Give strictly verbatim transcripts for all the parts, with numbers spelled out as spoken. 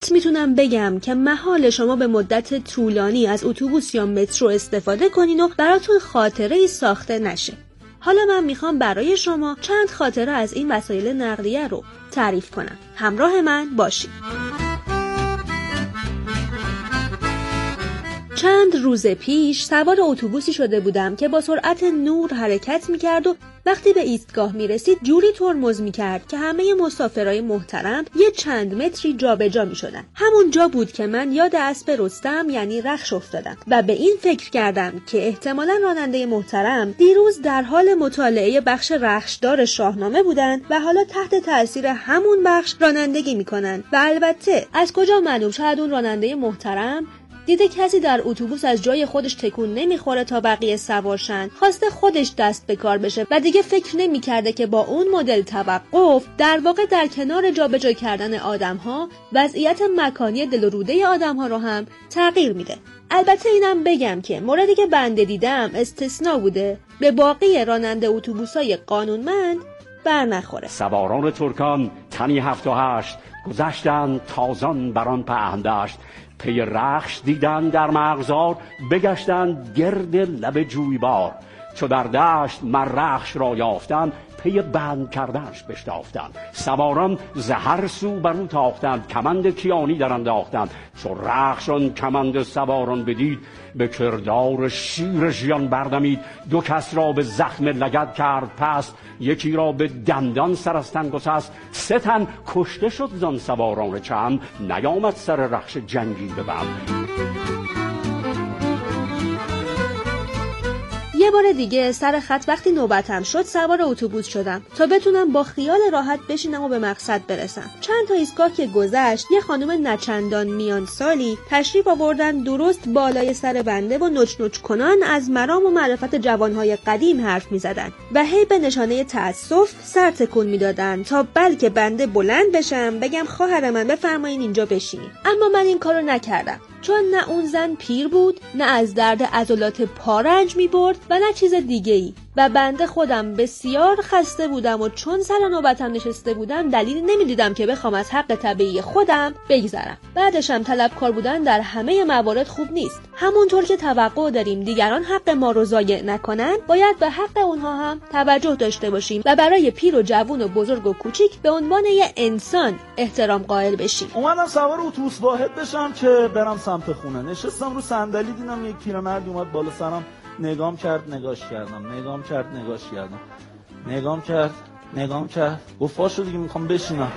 راحت میتونم بگم که محال شما به مدت طولانی از اتوبوس یا مترو استفاده کنین و براتون خاطره‌ای ساخته نشه. حالا من میخوام برای شما چند خاطره از این وسایل نقلیه رو تعریف کنم. همراه من باشید. چند روز پیش سوار اتوبوسی شده بودم که با سرعت نور حرکت میکرد و وقتی به ایستگاه میرسید جوری ترمز میکرد که همه مسافرای محترم یه چند متری جابجا میشدن. همون جا بود که من یاد اسب رستم یعنی رخش افتادم و به این فکر کردم که احتمالاً راننده محترم دیروز در حال مطالعه بخش رخشدار شاهنامه بودن و حالا تحت تأثیر همون بخش رانندگی میکنن. و البته از کجا معلوم، شاید اون راننده محترم دیده کسی در اتوبوس از جای خودش تکون نمیخوره تا بقیه سوارشن، خواسته خودش دست به کار بشه و دیگه فکر نمیکرده که با اون مدل توقف در واقع در کنار جابجا کردن آدم‌ها وضعیت مکانی دل و روده آدم‌ها رو هم تغییر میده. البته اینم بگم که موردی که بنده دیدم استثناء بوده، به باقی راننده اتوبوسای قانونمند بر نخوره. سواران ترکان تنی هفت و هشت گذشتن تازان بران پهن داشت، پی رخش دیدن در مغزار بگشتن گرد لب جویبار، چو در دشت مر رخش را یافتن پی بند کردنش بشتافتن، سواران ز هر سو برو تاختند کمند کیانی در انداختند، چو رخشان کمند سواران بدید به کردار شیر ژیان بردمید، دو کس را به زخم لگد کرد پست، یکی را به دندان سر از تن گسست، سه تن کشته شد زان سواران چند، نیامد سر رخش جنگی ببند. یه بار دیگه سر خط وقتی نوبتم شد سوار اتوبوس شدم تا بتونم با خیال راحت بشینم و به مقصد برسم. چند تا ایستگاه که گذشت یه خانم نچندان میان سالی تشریف آوردن درست بالای سر بنده و نوچ نوچ کنان از مرام و معرفت جوانهای قدیم حرف میزدن و هی به نشانه تأسف سر تکون میدادن تا بلکه بنده بلند بشم بگم خواهر من بفرمایین اینجا بشینید. اما من این کارو نکردم، چون نه اون زن پیر بود، نه از درد عضلات پا رنج می‌برد و نه چیز دیگه‌ای و بنده خودم بسیار خسته بودم و چون سر نوبتم نشسته بودم دلیلی نمی‌دیدم که بخوام از حق طبیعی خودم بگذرم. بعدشم طلبکار بودن در همه موارد خوب نیست. همونطور که توقع داریم دیگران حق ما رو ضایع نکنن، باید به حق اونها هم توجه داشته باشیم و برای پیر و جوون و بزرگ و کوچیک به عنوان یه انسان احترام قائل بشیم. اومدم سوار اتوبوس واحد بشم که برم سمت خونه. نشستم رو صندلی، دیدم یک پیرمردی اومد بالا سرم، نگام کرد نگاش کردم، نگام کرد نگاش کردم، نگام کرد نگام کرد گفت پاشو دیگه میخوام بشینم.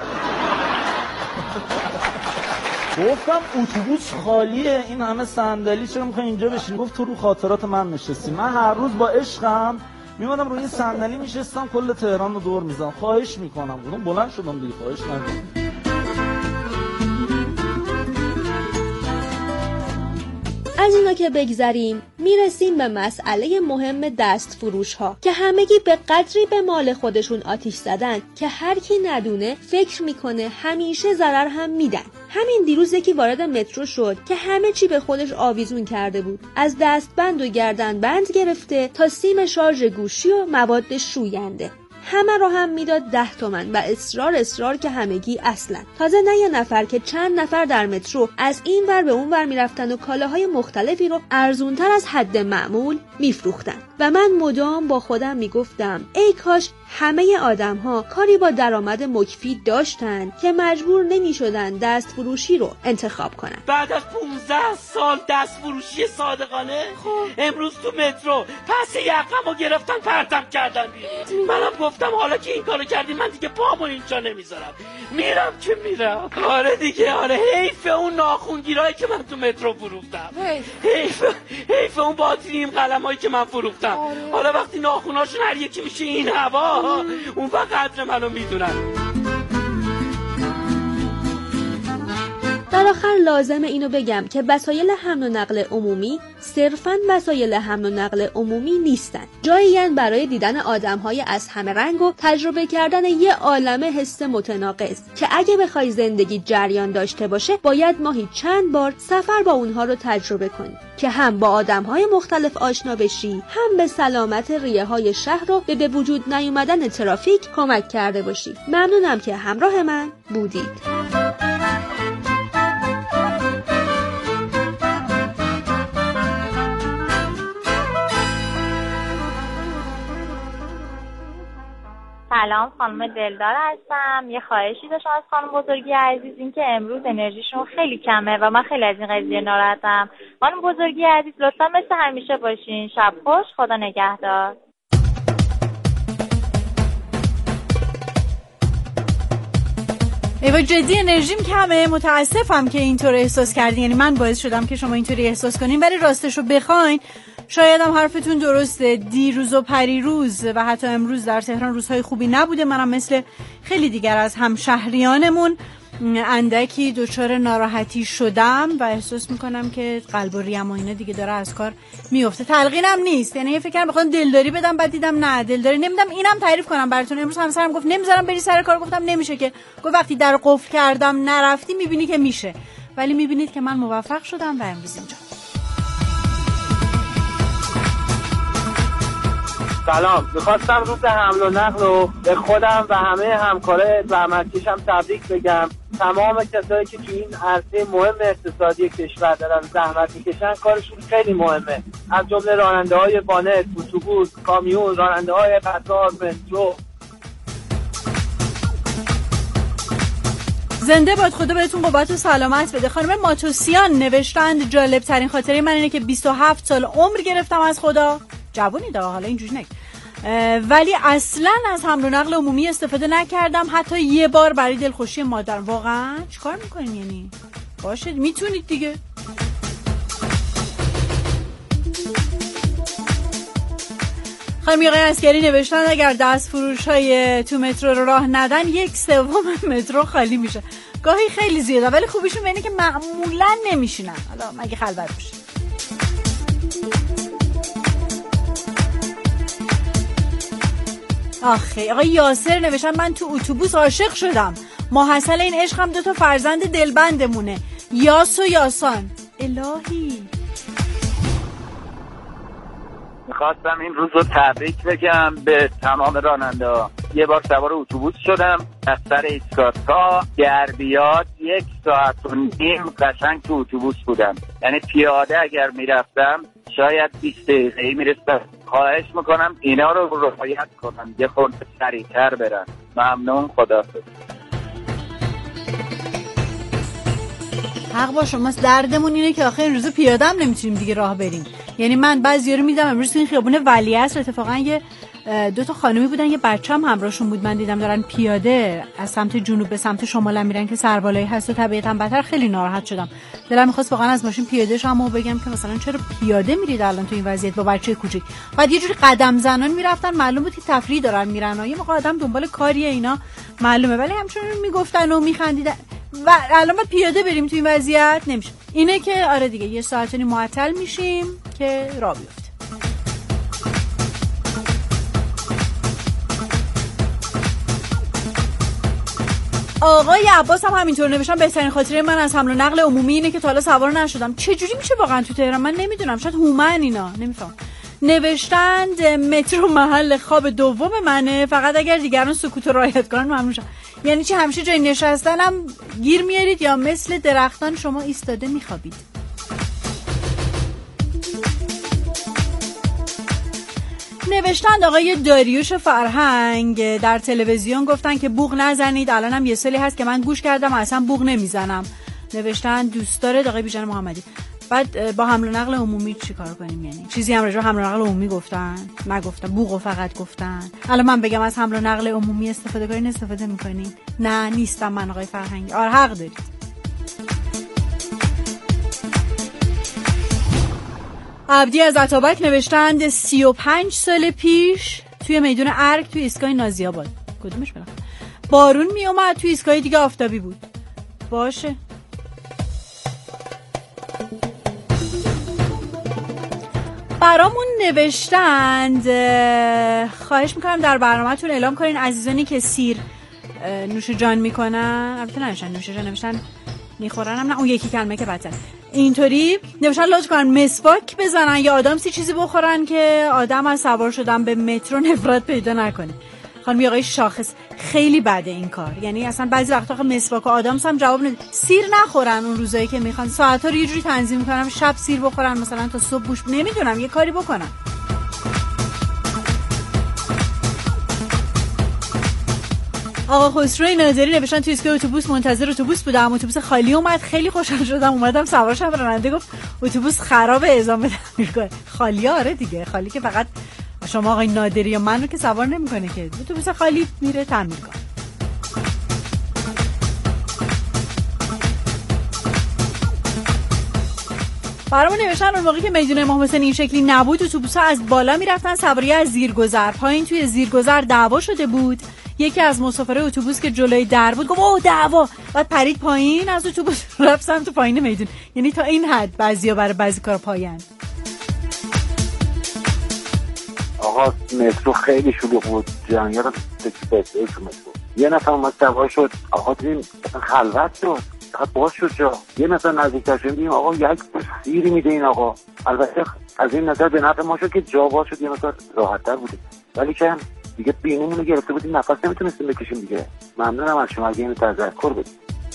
گفتم اتوبوس خالیه، این همه صندلی چرا میخوای اینجا بشینی؟ گفت تو رو خاطرات من نشستی، من هر روز با عشقم میومدم روی این صندلی میشستم کل تهران رو دور میزنم، خواهش میکنم. گفتم بلند شدم دیگه، خواهش نکنم. از اینا که بگذریم میرسیم به مسئله مهم دست فروش ها که همگی به قدری به مال خودشون آتیش زدن که هر کی ندونه فکر میکنه همیشه ضرر هم میدن. همین دیروز یکی وارد مترو شد که همه چی به خودش آویزون کرده بود، از دستبند و گردنبند گرفته تا سیم شارژ گوشی و مواد شوینده. همه رو هم میداد ده تومن و اصرار اصرار که همگی اصلا. تازه نه یه نفر که چند نفر در مترو از این ور به اون ور میرفتن و کالاهای مختلفی رو ارزونتر از حد معمول میفروختن و من مدام با خودم میگفتم ای کاش همه آدم ها کاری با درآمد مکفی داشتن که مجبور نمیشدن دست فروشی رو انتخاب کنن. بعد از پونزده سال دست فروشی صادقانه خب امروز تو مترو پس یقمو گرفتن پرتم کردن بیرون. منم گفتم حالا که این کارو کردی من دیگه پامو اینجا نمیذارم، میرم که میرم. آره دیگه، آره حیف اون ناخونگیرایی که من تو مترو فروختم، حیف حیف اون باتریم قلمایی که من فروختم. آره. حالا وقتی ناخوناشون هر یکی میشه این هوا، اون وقت قدر منو میدونن. در آخر لازمه اینو بگم که وسایل حمل و نقل عمومی صرفاً وسایل حمل و نقل عمومی نیستن. جایی‌اند برای دیدن آدم‌های از همه رنگ و تجربه کردن یه عالمه حس متناقض که اگه بخوای زندگی جریان داشته باشه باید ماهی چند بار سفر با اونها رو تجربه کنی که هم با آدم‌های مختلف آشنا بشی، هم به سلامت ریه‌های شهر رو به به وجود نیومدن ترافیک کمک کرده باشی. ممنونم که همراه من بودید. سلام، خانم دلدار هستم. یه خواهشی داشتم از خانم بزرگی عزیز، این که امروز انرژیشون خیلی کمه و من خیلی از این قضیه ناراحتم. خانم بزرگی عزیز لطفا مثل همیشه باشین. شب خوش، خدا نگهدار. ایوا جدی انرژیم کمه، متاسفم که اینطور احساس کردین، یعنی من باعث شدم که شما اینطوری احساس کنین، ولی راستش رو بخواین شاید هم حرفتون درسته. دیروز و پریروز و حتی امروز در تهران روزهای خوبی نبوده. منم مثل خیلی دیگر از همشهریانمون اندکی دچار ناراحتی شدم و احساس میکنم که قلب و ریم و اینا دیگه داره از کار میفته. تلقینم نیست، یعنی فکر کردم بخوام دلداری بدم، بعد دیدم نه دلداری نمیدم. اینم تعریف کنم براتون. امروز همسرم گفت نمیذارم بری سر کار، گفتم نمیشه که. گفت وقتی در قفل کردم نرفتی میبینی که میشه. ولی میبینید که من موفق شدم و امروز اینجا. سلام، میخواستم روز حمل و نقل رو به خودم و همه همکارای زحمتکشم تبریک بگم. تمام کسایی که تو این عرصه مهم اقتصادی کشور دارن زحمت میکشن، کارشون خیلی مهمه، از جمله راننده‌های وانت، اتوبوس، کامیون، راننده‌های قطار، مترو. زنده باد، خدا بهتون قوت و سلامت بده. خانم ماتوسیان نوشتند جالب ترین خاطره من اینه که بیست و هفت سال عمر گرفتم از خدا. جوونی دا، حالا اینجوری نگید، ولی اصلا از حمل و نقل عمومی استفاده نکردم، حتی یه بار برای دلخوشی مادرم. واقعا چیکار میکنین؟ یعنی باشه میتونید دیگه. خانم آقای عسکری نوشتن اگر دست فروش های تو مترو رو راه ندن یک سوم مترو خالی میشه. گاهی خیلی زیاده، ولی خوبیشون اینه که معمولا نمیشینن، حالا مگه خلوت بشه. آخه آقای یاسر نوشتن من تو اتوبوس عاشق شدم. ماحصل این عشق هم دو تا فرزند دلبندمونه، یاس و یاسان. الهی میخواستم این روز رو تبریک بگم به تمام راننده‌ها. یه بار سوار اتوبوس شدم از سر ایستگاه تا گردیات یک ساعت و نیم قشنگ تو اتوبوس بودم، یعنی پیاده اگر میرفتم شاید بیست دقیقه میرسم. خواهش میکنم اینا رو رعایت کنن، یه خورده سریعتر برن. ممنون، خداحافظ. حق با شماست. دردمون اینه که آخه این روزا پیاده هم نمیتونیم دیگه راه بریم. یعنی من بعضیا رو میدم امروز این خیابون ولیعصر اتفاقا یه دو تا خانمی بودن، یه بچه‌م همراهشون بود، من دیدم دارن پیاده از سمت جنوب به سمت شمال میرن که سربالایی هست و طبیعتاً بدتر. خیلی ناراحت شدم، دلم می‌خواست واقعا از ماشین پیاده شم و بگم که مثلا چرا پیاده میرید الان تو این وضعیت با بچه کوچیک. بعد یه جوری قدم زنان میرفتن، معلوم بود که تفریح دارن میرن و یه موقع آدم دنبال کاریه اینا معلومه، ولی همچنین میگفتن و میخندیدن و الان ما پیاده بریم تو این وضعیت نمیشه. اینه که آره دیگه یه ساعتی معطل میشیم که راه بیفته. آقای عباس هم همینطور نوشتن بهترین خاطره من از حمل و نقل عمومی اینه که تا حالا سوار نشدم. چه جوری میشه واقعا تو تهران؟ من نمیدونم، شاید هومن اینا، نمیفهم. نوشتند مترو محل خواب دوم منه، فقط اگر دیگران سکوت رو رعایت کنن ممنون شم. یعنی چی همیشه جای نشستنم گیر میارید یا مثل درختان شما ایستاده میخوابید؟ نوشتند آقای داریوش فرهنگ در تلویزیون گفتن که بوق نزنید. الان هم یه سالی هست که من گوش کردم اصلا بوق نمیزنم. نوشتند دوست داره آقای بیژن محمدی. بعد با حمل و نقل عمومی چی کار کنیم؟ یعنی چیزی هم راجع به حمل و نقل عمومی گفتن؟ نگفتن، بوقو فقط گفتن. الان من بگم از حمل و نقل عمومی استفاده کنین، استفاده میکنین؟ نه نیستم من آقای فرهنگ. آره حق دارید. عبدی از عطابک نوشتند سی و پنج سال پیش توی میدون ارگ توی ایستگاه نازی آباد، کدومش بلند، بارون می اومد، توی ایستگاه دیگه آفتابی بود. باشه. برامون نوشتند خواهش میکنم در برنامه‌تون اعلام کنین عزیزانی که سیر نوش جان میکنن، البته نوشتن نوش جان، نوشتن میخورن هم، نه اون یکی کلمه که بدتر. اینطوری نوشتن لطف کنن مسواک بزنن یا آدم سی چیزی بخورن که آدم از سوار شدن به مترو نفرت پیدا نکنه. خانم آقای شاخص خیلی بده این کار، یعنی اصلا بعضی وقتا آخه مسواک و آدامس هم جواب نمیده. سیر نخورن اون روزایی که میخوان، ساعت‌ها رو یه جوری تنظیم میکنن شب سیر بخورن، مثلا تا صبح بوش، نمیدونم یه کاری بکنن. آقا خسرو ناظری نوشتن توی ایستگاه اتوبوس منتظر اتوبوس بودم، اتوبوس خالی اومد، خیلی خوشحال شدم اومدم سوار شدم، راننده گفت اتوبوس خرابه اعزام تعمیر کن. خالی آره دیگه، خالی که فقط شما آقای نادری یا من رو که سوار نمیکنه که، اتوبوس خالی میره تعمیر کن. برامون نوشتن اون موقعی که میدون امام حسین این شکلی نبود اتوبوس‌ها از بالا میرفتن سواری از زیرگذر، پایین توی زیرگذر دعوا شده بود. یکی از مسافرای اتوبوس که جلوی در بود گفت اوه دعوا، بعد پرید پایین از اتوبوس رفت سمت پایین میدون. یعنی تا این حد بعضیا برای بعضی کارا پایین. آقا مترو خیلی شلوغ بود، جنگل رو تکیه تو مترو. یه نفر اومد سوار شد، آقا دیدیم خلوت شد، فقط باز شد جا. یه مثلا نزدیکتر شدیم آقا یک سیری میده این آقا. البته از این نظر به نفع ما شد که جا باز شد، یه مثلا راحت‌تر بودیم، ولی که دیگه بینیمون رو گرفته بودیم، نفس نمیتونستیم بکشیم دیگه. ممنونم از شما اگه اینو تذکر بدید.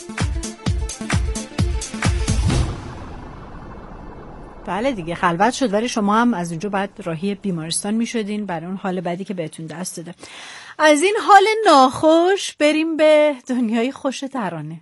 بله دیگه خلوت شد، ولی شما هم از اونجا بعد راهی بیمارستان میشدین برای اون حال بدی که بهتون دست داده. از این حال ناخوش بریم به دنیای خوش ترانه.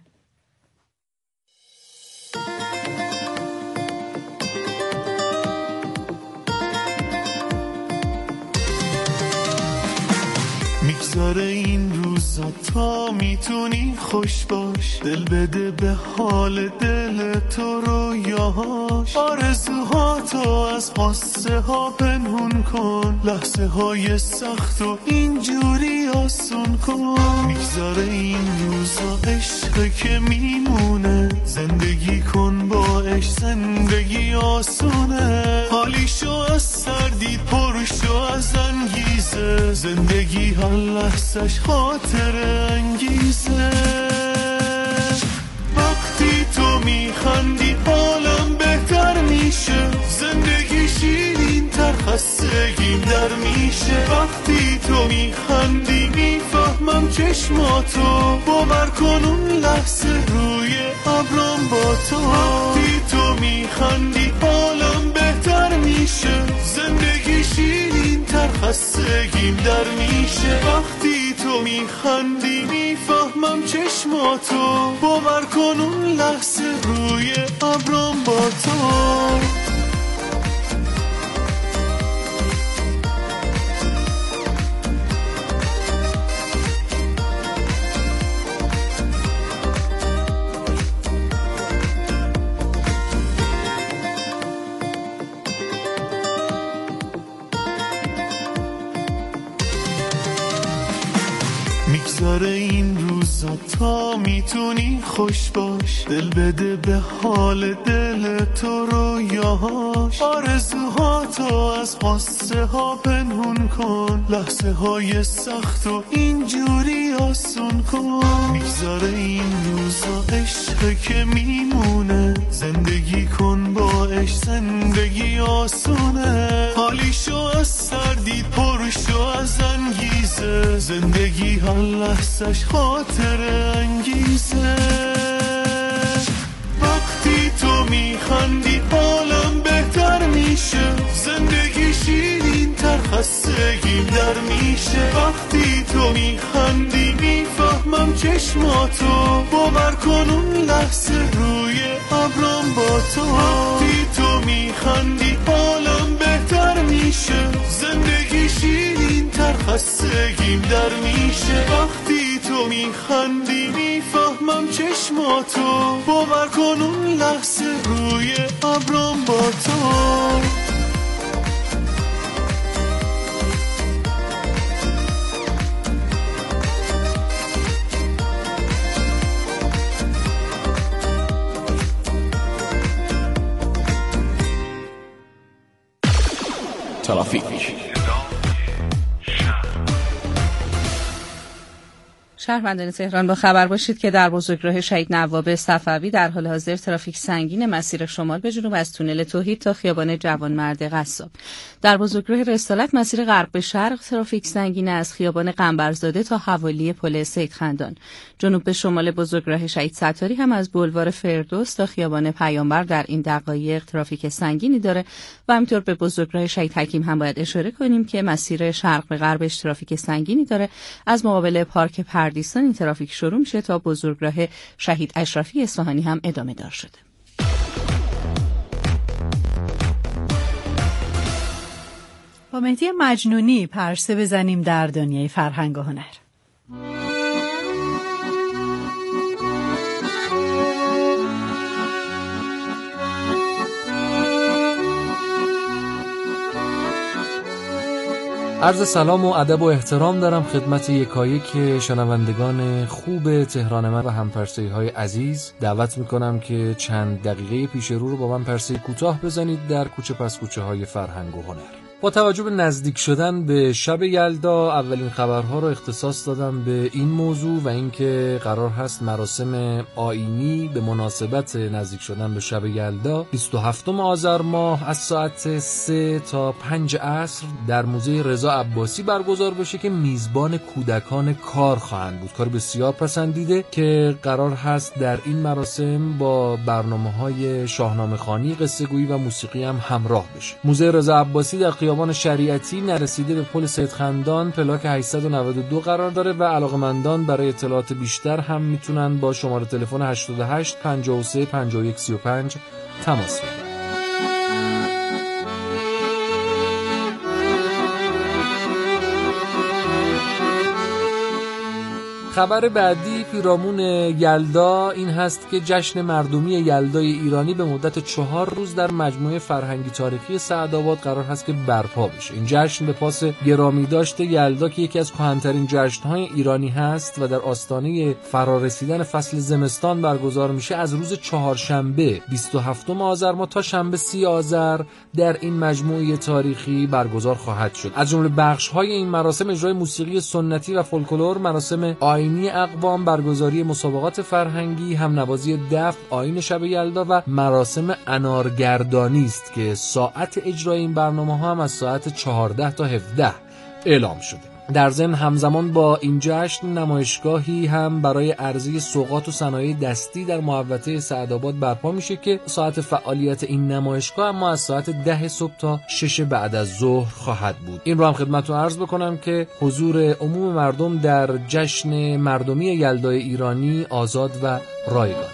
میگذاره این روزا تا میتونی خوش باش، دل بده به حال دل تو رویاهاش، آرزوهاتو از قصه ها پنهون کن، لحظه های سخت و اینجوری آسون کن. میگذاره این روزا عشقه که میمونه، زندگی کن با عشق زندگی آسونه، حالیشو از سردید پرشو از انگیزه، زندگی هر لحظش خاطر انگیزه. وقتی تو میخندی حالم بهتر میشه، زندگی شیرین تر خستگیم در میشه. وقتی تو میخندی میفهمم چشماتو، باور کن اون لحظه روی ابرام با تو. وقتی تو میخندی حالم بهتر میشه، زندگی شیرین تر خستگیم در میشه. وقتی تو میخندی میفهمم چشماتو، باور کن اون لحظه روی ابرام با تو. میگذاره این روزا تا میتونی خوش باش، دل بده به حال دل تو رویاهاش، آرزوهاتو از قصه ها پنهون کن، لحظه های سخت و اینجوری آسون کن. میگذاره این روزا عشقه که میمونه، زندگی کن با عشق زندگی آسونه، حالیشو از سردید پرشو از انگیزه، زندگی هر لحظش خاطر انگیزه. وقتی تو میخندی حالم بهتر میشه، زندگی شیرین تر خستگیم در میشه. وقتی تو میخندی میفهمم چشماتو، باور کن اون لحظه روی ابرام با تو. وقتی تو میخندی حالم بهتر میشه، زندگی شیرین تر خستگیم در میشه. وقتی تو میخندی میفهمم چشماتو، باور کن اون لحظه روی ابرام با تو. ترافیک. شهروندان تهران با خبر باشید که در بزرگراه شهید نواب صفوی در حال حاضر ترافیک سنگین مسیر شمال به جنوب از تونل توحید تا خیابان جوانمرد قصاب. در بزرگراه رسالت مسیر غرب به شرق ترافیک سنگین از خیابان قنبرزاده تا حوالی پل سید خندان. جنوب به شمال بزرگراه شهید ستاری هم از بولوار فردوس تا خیابان پیامبر در این دقایق ترافیک سنگینی داره و همینطور به بزرگراه شهید حکیم هم باید اشاره کنیم که مسیر شرق به غربش ترافیک سنگینی داره. از مقابل پارک پرده اردیستان این ترافیک شروع میشه تا بزرگراه شهید اشرفی اصفهانی هم ادامه دار شده. با مهدی مجنونی پرسه بزنیم در دنیای فرهنگ و هنر. عرض سلام و ادب و احترام دارم خدمت یکایک شنوندگان خوب تهران من و همپرسه‌های عزیز. دعوت میکنم که چند دقیقه پیش رو رو با من پرسه کوتاه بزنید در کوچه پس کوچه های فرهنگ و هنر. با توجه به نزدیک شدن به شب یلدا اولین خبرها رو اختصاص دادم به این موضوع و اینکه قرار هست مراسم آیینی به مناسبت نزدیک شدن به شب یلدا بیست و هفتم آذر ماه از ساعت سه تا پنج عصر در موزه رضا عباسی برگزار بشه که میزبان کودکان کار خواهند بود. کار بسیار پسندیده که قرار هست در این مراسم با برنامه‌های شاهنامه‌خوانی، قصه‌گویی و موسیقی هم همراه بشه. موزه رضا عباسی در خیابان شریعتی نرسیده به پل سید خندان پلاک هشتصد و نود و دو قرار داره و علاقه‌مندان برای اطلاعات بیشتر هم میتونن با شماره تلفن هشتاد و هشت پنجاه و سه پنجاه و یک سی و پنج تماس بگیرن. خبر بعدی پیرامون یلدا این هست که جشن مردمی یلدای ایرانی به مدت چهار روز در مجموعه فرهنگی تاریخی سعدآباد قرار هست که برپا بشه. این جشن به پاس گرامی داشته یلدا که یکی از کهن‌ترین جشن‌های ایرانی هست و در آستانه فرارسیدن فصل زمستان برگزار میشه، از روز چهارشنبه بیست و هفتم آذر ماه تا شنبه سی آذر در این مجموعه تاریخی برگزار خواهد شد. از جمله بخش‌های این مراسم اجرای موسیقی سنتی و فولکلور، مراسم آیینی اقوام، برگزاری مسابقات فرهنگی، همنوازی دف، آیین شب یلدا و مراسم انارگردانی است که ساعت اجرای این برنامه‌ها هم از ساعت چهارده تا هفده اعلام شده. در ضمن همزمان با این جشن نمایشگاهی هم برای عرضه سوغات و صنایع دستی در محوطه سعدآباد برپا میشه که ساعت فعالیت این نمایشگاه اما از ساعت ده صبح تا شش بعد از ظهر خواهد بود. این رو هم خدمتتون عرض بکنم که حضور عموم مردم در جشن مردمی یلدای ایرانی آزاد و رایگان.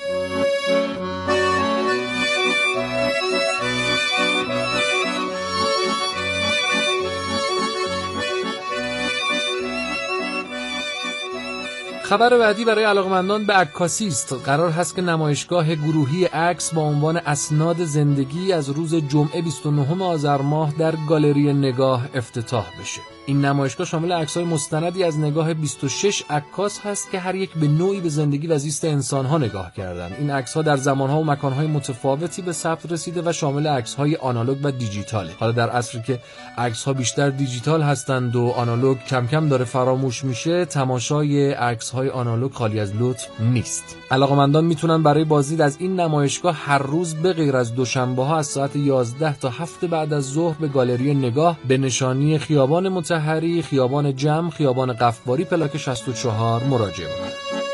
خبر بعدی برای علاقمندان به عکاسی است. قرار هست که نمایشگاه گروهی عکس با عنوان اسناد زندگی از روز جمعه بیست و نهم آذر ماه در گالری نگاه افتتاح بشه. این نمایشگاه شامل عکس‌های مستندی از نگاه بیست و شش عکاس هست که هر یک به نوعی به زندگی و زیست انسان‌ها نگاه کردند. این عکس‌ها در زمان‌ها و مکان‌های متفاوتی به ثبت رسیده و شامل عکس‌های آنالوگ و دیجیتاله. حالا در عصری که عکس‌ها بیشتر دیجیتال هستند و آنالوگ کم کم داره فراموش میشه، تماشای عکس‌های آنالوگ خالی از لطف نیست. علاقه‌مندان میتونن برای بازدید از این نمایشگاه هر روز به غیر از دوشنبه‌ها از ساعت یازده تا هفت بعد از ظهر به گالری نگاه به نشانی خیابان مطهری، خیابان جم، خیابان قفاری پلاک شصت و چهار مراجعه کنند.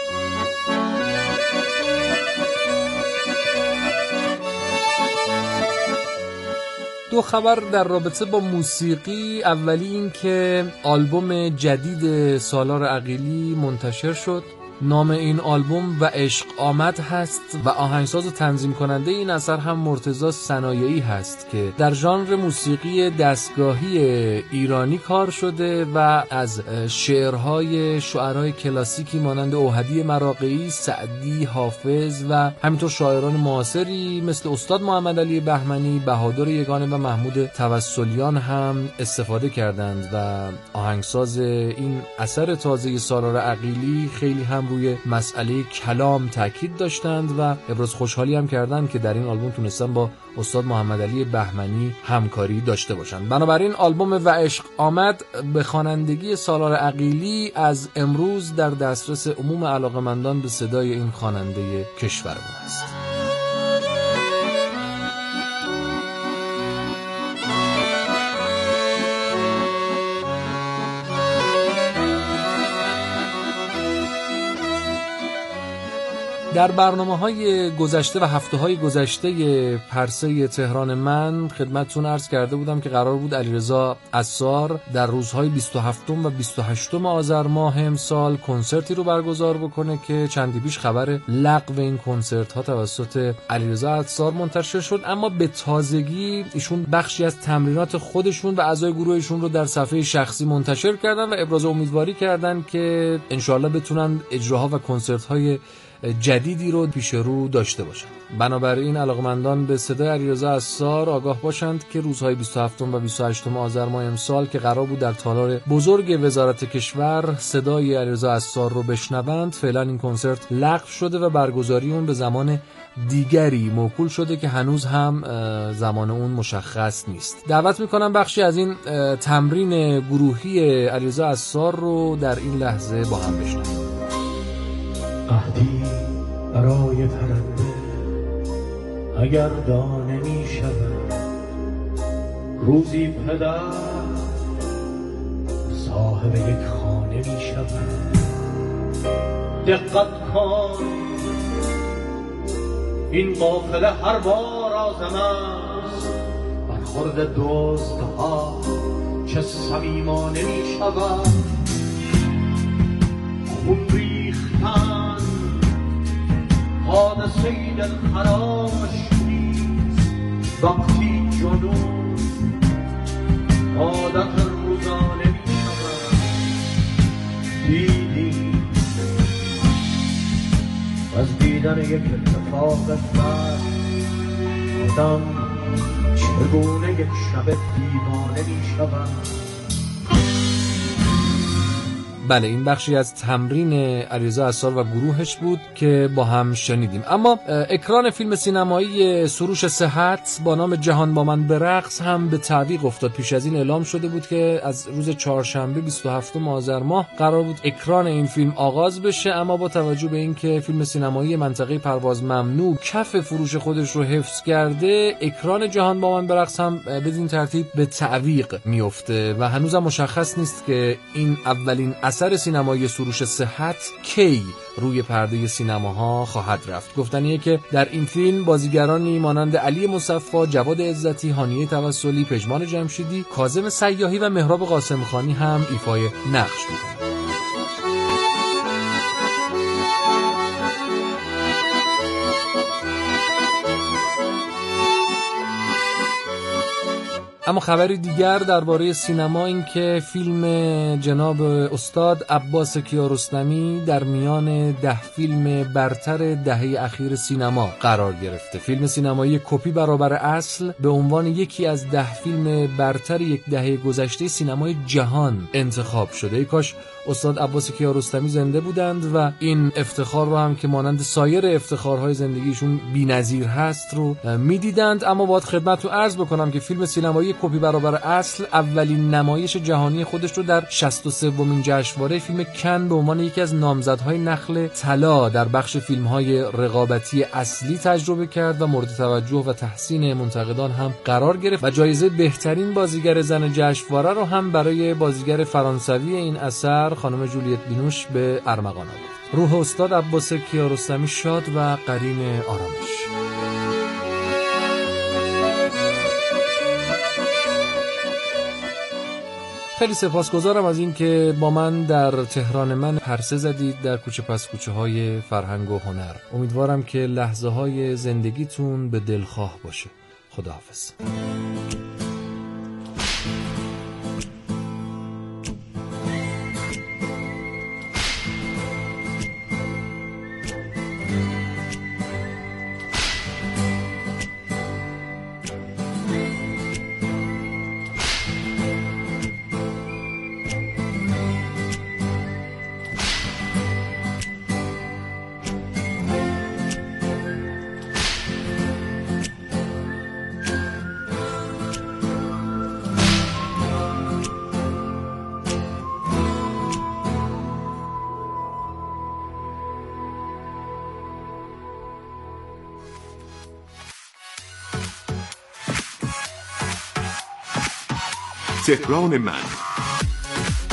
دو خبر در رابطه با موسیقی. اولی این که آلبوم جدید سالار عقیلی منتشر شد. نام این آلبوم و عشق آمد هست و آهنگساز و تنظیم کننده این اثر هم مرتضی صنایعی هست که در ژانر موسیقی دستگاهی ایرانی کار شده و از شعرهای شعرهای کلاسیکی مانند اوحدی مراغه‌ای، سعدی، حافظ و همینطور شاعران معاصری مثل استاد محمد علی بهمنی، بهادر یگانه و محمود توسلیان هم استفاده کردند و آهنگساز این اثر تازه سالار عقیلی خیلی هم روی مسئله کلام تاکید داشتند و ابراز خوشحالی هم کردند که در این آلبوم تونستن با استاد محمد علی بهمنی همکاری داشته باشند. بنابراین آلبوم و عشق آمد به خوانندگی سالار عقیلی از امروز در دسترس عموم علاقه‌مندان به صدای این خواننده کشورمون است. در برنامه‌های گذشته و هفته‌های گذشته پرسه تهران من خدمتتون عرض کرده بودم که قرار بود علیرضا عصار در روزهای بیست و هفتم و بیست و هشتم آذر ماه امسال کنسرتی رو برگزار بکنه که چندی پیش خبر لغو این کنسرت‌ها توسط علیرضا عصار منتشر شد، اما به تازگی ایشون بخشی از تمرینات خودشون و اعضای گروهشون رو در صفحه شخصی منتشر کردن و ابراز امیدواری کردن که انشالله بتونن اجراها و کنسرت‌های جدیدی رو پیش رو داشته باشند. بنابراین علاقمندان به صدای علیرضا عصار آگاه باشند که روزهای بیست و هفتم و بیست و هشتم آذر ماه امسال که قرار بود در تالار بزرگ وزارت کشور صدای علیرضا عصار رو بشنوند، فعلا این کنسرت لغو شده و برگزاری اون به زمان دیگری موکول شده که هنوز هم زمان اون مشخص نیست. دعوت میکنم بخشی از این تمرین گروهی علیرضا عصار رو در این لحظه با هم بشنویم. عهدی برای پرنده اگر دانه می شود، روزی پدر صاحب یک خانه می شود. دقت کن این قافله هر بار آزم است، برخورد دوستها چه صمیمانه می شود. خون ریختن حادثه دلخراش نیست، وقتی جنون عادت روزانه می شود. دیدی از دیدن یک اتفاق بد آدم چگونه یک شب دیوانه می شود. بله، این بخشی از تمرین علیرضا عصار و گروهش بود که با هم شنیدیم. اما اکران فیلم سینمایی سروش صحت با نام جهان با من به رقص هم به تعویق افتاد. پیش از این اعلام شده بود که از روز چهارشنبه بیست و هفتم آذر ماه قرار بود اکران این فیلم آغاز بشه، اما با توجه به اینکه فیلم سینمایی منطقه پرواز ممنوع کف فروش خودش رو حفظ کرده، اکران جهان با من به رقص هم بدین ترتیب به تعویق میفته و هنوز هم مشخص نیست که این اولین اثر سینمایی سروش صحت کی روی پرده سینماها خواهد رفت. گفتنیه که در این فیلم بازیگرانی مانند علی مصفا، جواد عزتی، هانیه توسلی، پژمان جمشیدی، کاظم سیاحی و مهراب قاسمخانی هم ایفای نقش بودند. اما خبری دیگر درباره سینما این که فیلم جناب استاد عباس کیارستمی در میان ده فیلم برتر دهه اخیر سینما قرار گرفته. فیلم سینمایی کپی برابر اصل به عنوان یکی از ده فیلم برتر یک دهه گذشته سینمای جهان انتخاب شده. ای کاش استاد عباس کیارستمی زنده بودند و این افتخار رو هم که مانند سایر افتخارهای زندگیشون بی‌نظیر هست رو میدیدند. اما باید خدمتتون عرض بکنم که فیلم سینمایی کپی برابر اصل اولین نمایش جهانی خودش رو در شصت و سومین جشنواره فیلم کن به عنوان یکی از نامزدهای نخل طلا در بخش فیلم‌های رقابتی اصلی تجربه کرد و مورد توجه و تحسین منتقدان هم قرار گرفت و جایزه بهترین بازیگر زن جشنواره رو هم برای بازیگر فرانسوی این اثر خانم جولیت بینوش به ارمغان آورد. روح استاد عباس کیارستمی شاد و قرین آرامش. خیلی سپاسگزارم از این که با من در تهران من پرسه زدید در کوچه پس کوچه های فرهنگ و هنر. امیدوارم که لحظه های زندگیتون به دلخواه باشه. خداحافظ. تهران من.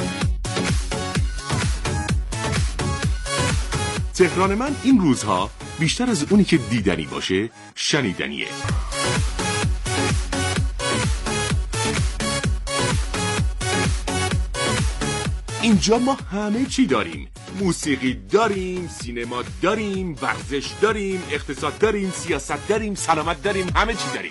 تهران من این روزها بیشتر از اونی که دیدنی باشه شنیدنیه. اینجا ما همه چی داریم. موسیقی داریم، سینما داریم، ورزش داریم، اقتصاد داریم، سیاست داریم، سلامت داریم، همه چی داریم.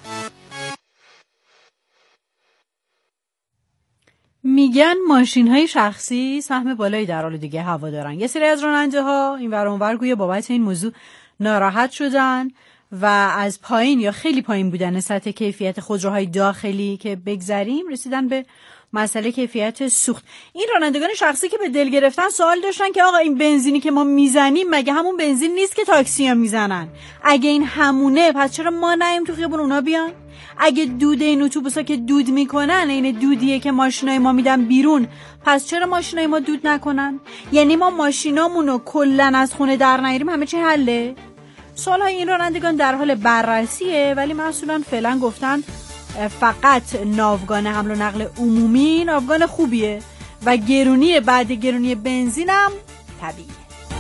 میگن ماشین های شخصی سهم بالایی در آلودگی هوا دارن. یه سری از راننده ها این ور اون ور گویا بابت این موضوع ناراحت شدن و از پایین یا خیلی پایین بودن سطح کیفیت خودروهای داخلی که بگذریم رسیدن به مسئله کیفیت سوخت. این رانندگان شخصی که به دل گرفتن سوال داشتن که آقا این بنزینی که ما میزنیم مگه همون بنزین نیست که تاکسی ها میزنن؟ اگه این همونه پس چرا ما نیم تو خیابون اونا بیان؟ اگه دود این اتوبوسا که دود میکنن این دودیه که ماشینای ما میدن بیرون، پس چرا ماشینای ما دود نکنن؟ یعنی ما ماشینامونو کلن از خونه در نیاریم همه چی حله؟ سوالهای این رانندگان در حال بررسیه، ولی مسئولان فعلا گفتن فقط ناوگان حمل و نقل عمومی ناوگان خوبیه و گرونی بعد گرونی بنزینم طبیعیه.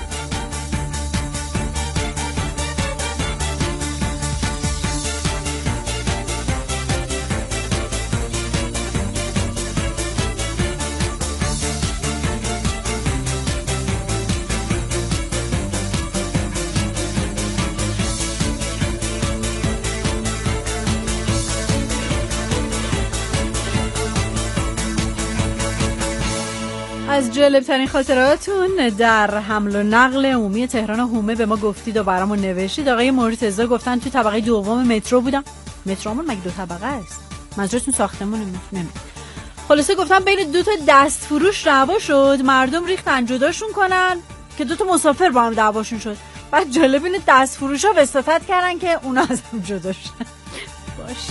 از جالبترین خاطراتون در حمل و نقل عمومی تهران و حومه به ما گفتید و برامون نوشتید. آقای مرتضی گفتن تو طبقه دوم مترو بودم. مترومون مگه دو طبقه است؟ منظورتون ساختمونه؟ نمیدونم. خلاصه گفتم بین دو تا دست فروش دعوا شد، مردم ریختن جداشون کنن که دو تا مسافر با هم دعواشون شد. بعد جالب اینه دست فروشا وساطت کردن که اونا از هم جدا شدن. باشه.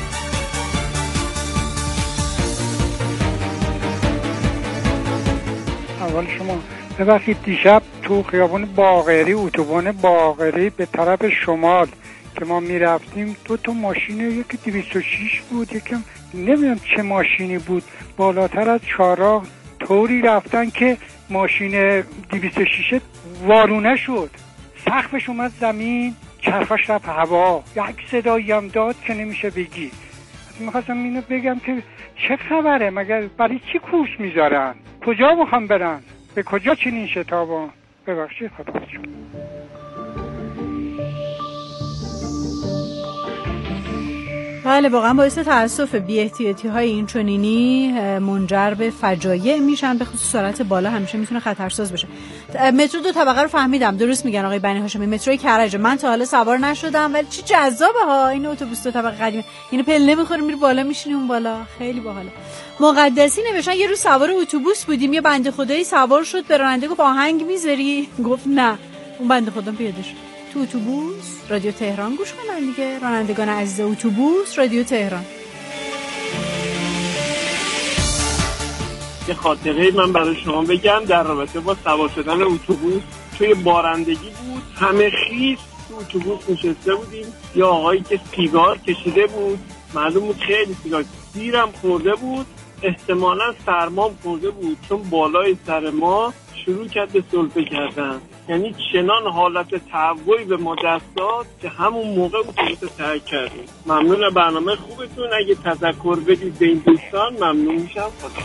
اول شما ببخشید دیشب تو خیابان باقری، اتوبان باقری به طرف شمال که ما میرفتیم دو تا ماشین، یکی دویست و شش بود، یکم نمیدونم چه ماشینی بود، بالاتر از چهارراه طوری رفتن که ماشین دویست و شش وارونه شد، سقفش اومد زمین، چرخش رفت هوا، یک صدایی هم داد که نمیشه بگی. میخواستم اینو بگم که چه خبره، مگر برای چی کورس میذارن؟ کجا میخوام برن؟ به کجا چنین شتابان؟ ببخشید خدا بچه. بله واقعا باعث تأسف بی احتیاطی های این چنینی منجر به فجایع میشن، به خصوص سرعت بالا همیشه میتونه خطرساز بشه. مترو دو طبقه رو فهمیدم، درست میگن آقای بنی هاشمی، متروی کرج. من تا حالا سوار نشدم ولی چه جذابه ها این اتوبوس دو طبقه قدیمی، اینو پله میخوره میره بالا میشینی اون بالا، خیلی باحاله. مقدسی نوشتن یه روز سوار اتوبوس بودیم، یه بنده خدایی سوار شد، به راننده گفت آهنگ میذاری؟ گفت نه. اون بنده خدا پیاده شد. تو اتوبوس رادیو تهران گوش کنن دیگه، رانندگان عزیز اتوبوس رادیو تهران. یه خاطره من برای شما بگم در رابطه با سوار شدن اتوبوس. توی بارندگی بود، همه خیس تو اتوبوس نشسته بودیم، یه آقایی که سیگار کشیده بود، معلوم بود خیلی سیگار، دیرم خورده بود، احتمالاً سرمام خورده بود، چون بالای سر ما شروع کرد به سلفه کردن. یعنی چنان حالت تهوعی به ما دست داد که همون موقع اتوبوس ترک کردیم. ممنون برنامه خوبتون، اگه تذکر بدید به این دوستان ممنون میشم. خدا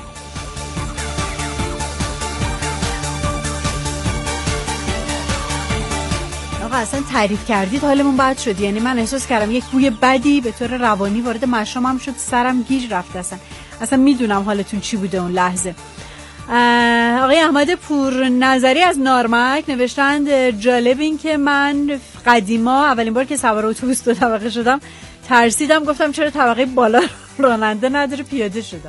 آقا اصلا تعریف کردید حالمون بد شد، یعنی من احساس کردم یک بوی بدی به طور روانی وارد مشامم شد، سرم گیج رفت. اصلا اصلا میدونم حالتون چی بوده اون لحظه. آقای احمد پور نظری از نارمک نوشتند جالب این که من قدیما اولین بار که سوار اتوبوس دو طبقه شدم ترسیدم، گفتم چرا طبقه بالا راننده نداره، پیاده شدم.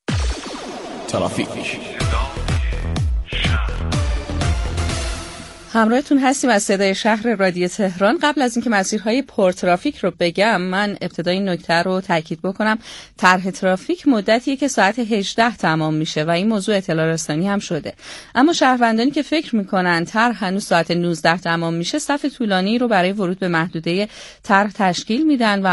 ترافیک همراهتون هستیم از صدای شهر رادیو تهران. قبل از اینکه مسیرهای پرترافیک رو بگم، من ابتدای این نکته رو تاکید بکنم. طرح ترافیک مدتیه که ساعت هجده تمام میشه و این موضوع اطلاع رسانی هم شده. اما شهروندانی که فکر میکنن طرح هنوز ساعت نوزده تمام میشه، صف طولانی رو برای ورود به محدوده طرح تشکیل میدن و